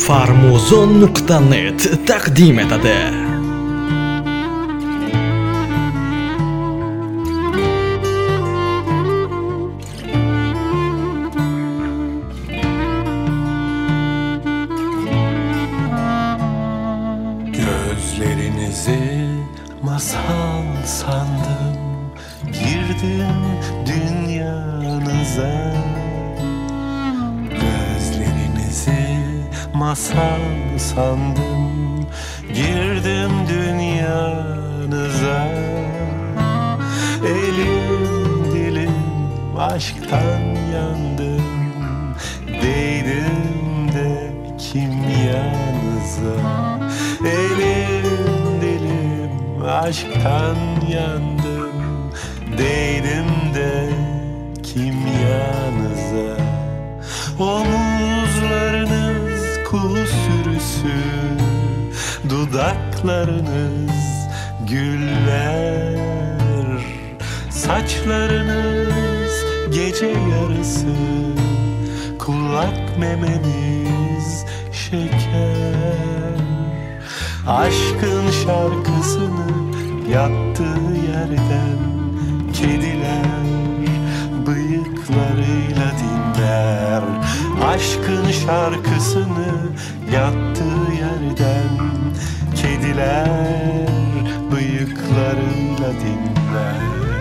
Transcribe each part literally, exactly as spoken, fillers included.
farmuzon nuqta net taqdim etadi. Gözlerinizi masal sandım, girdim dünyanıza. Gözlerinizi masal sandım, girdim dünyanıza. Elim dilim aşktan yandım, değdim de kimyanıza. Elim dilim aşktan yandım, değdim de kimyanıza. Omuzlarınız kuğu sürüsü, dudaklarınız güller, saçlarınız gece yarısı, kulak memeniz şeker. Aşkın şarkısını yattığı yerden kediler bıyıklarıyla dinler. Aşkın şarkısını yattığı yerden kediler bıyıklarıyla dinler.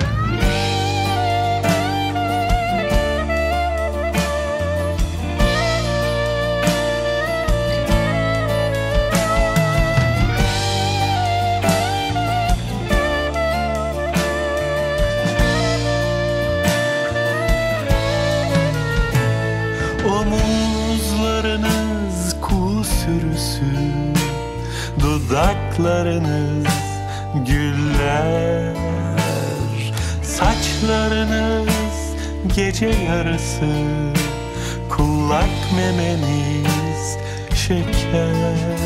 Omuzlarınız kuğu sürüsü, dudaklarınız güller, saçlarınız gece yarısı, kulak memeniz şeker.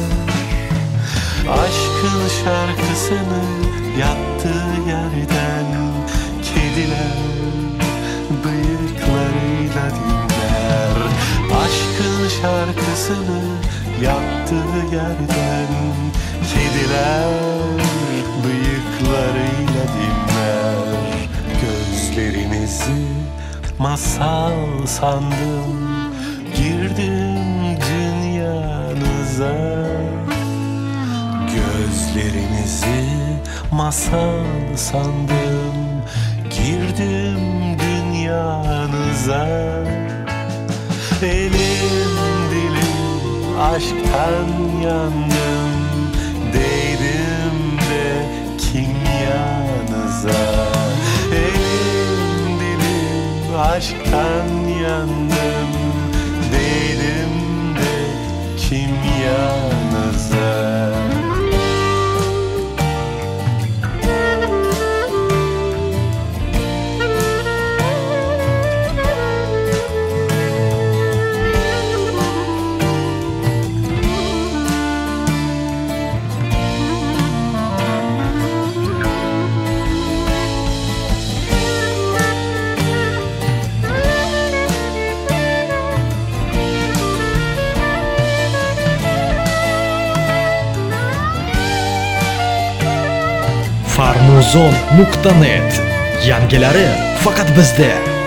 Aşkın şarkısını yattığı yerden kediler bıyıklarıyla dinler. Aşkın şarkısını yattığı yerden kediler bıyıklarıyla dinler. Gözlerinizi masal sandım, girdim dünyanıza. Gözlerinizi masal sandım, girdim dünyanıza. Elim dilim aşktan yandım, değdim de kimyanıza. Elim dilim aşktan yandım, değdim de kimyanıza. farmuzon nuqta net yangilari faqat bizda.